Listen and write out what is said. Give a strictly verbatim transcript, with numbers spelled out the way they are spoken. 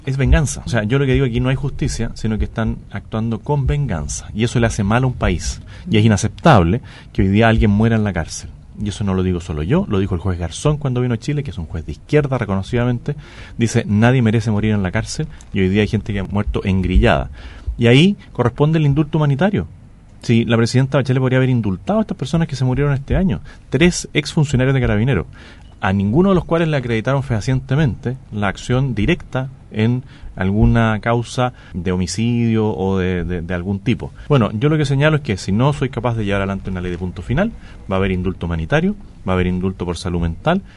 Es venganza. O sea, yo lo que digo aquí no hay justicia, sino que están actuando con venganza. Y eso le hace mal a un país. Y es inaceptable que hoy día alguien muera en la cárcel. Y eso no lo digo solo yo, lo dijo el juez Garzón cuando vino a Chile, que es un juez de izquierda reconocidamente. Dice, nadie merece morir en la cárcel, y hoy día hay gente que ha muerto engrillada. Y ahí corresponde el indulto humanitario. Si la presidenta Bachelet podría haber indultado a estas personas que se murieron este año, tres exfuncionarios de Carabineros, a ninguno de los cuales le acreditaron fehacientemente la acción directa en alguna causa de homicidio o de, de, de algún tipo. Bueno, yo lo que señalo es que si no soy capaz de llevar adelante una ley de punto final, va a haber indulto humanitario, va a haber indulto por salud mental,